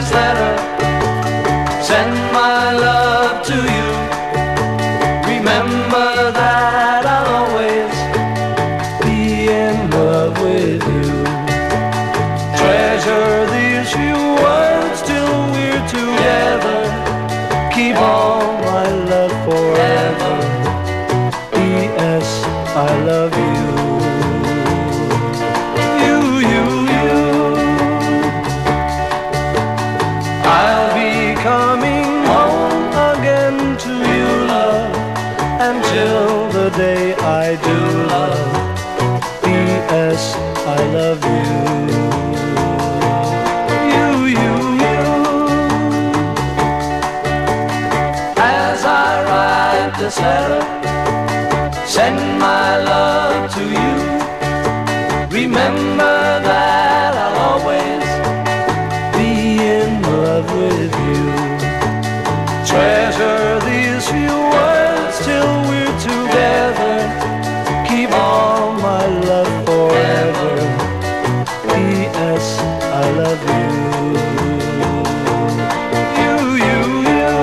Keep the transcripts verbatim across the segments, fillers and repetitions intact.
this letter, send my love to you. Remember that I'll always be in love with you. Treasure these few words till we're together. Keep all my love forever. P S I love you. You, you, you. I'll be coming home again to you, love, until the day I do, love. P S I love you. You, you, you. As I write this letter, send my love to you. Remember that I'll always be in love with you. Treasure these few words till we're together. Keep all my love forever. P S I love you. You, you, you.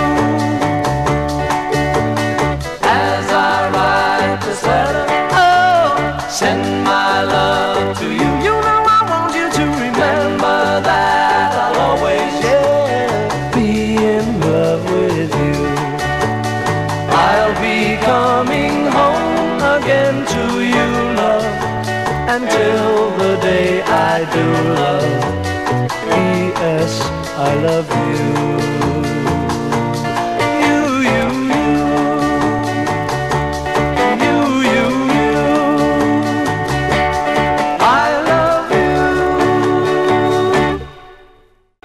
As I write this letter, oh, send my love to you. You know I want you to remember that I'll always, yeah, be in love with you. I'll be coming home again to you, love, until the day I do, love. P S I love you.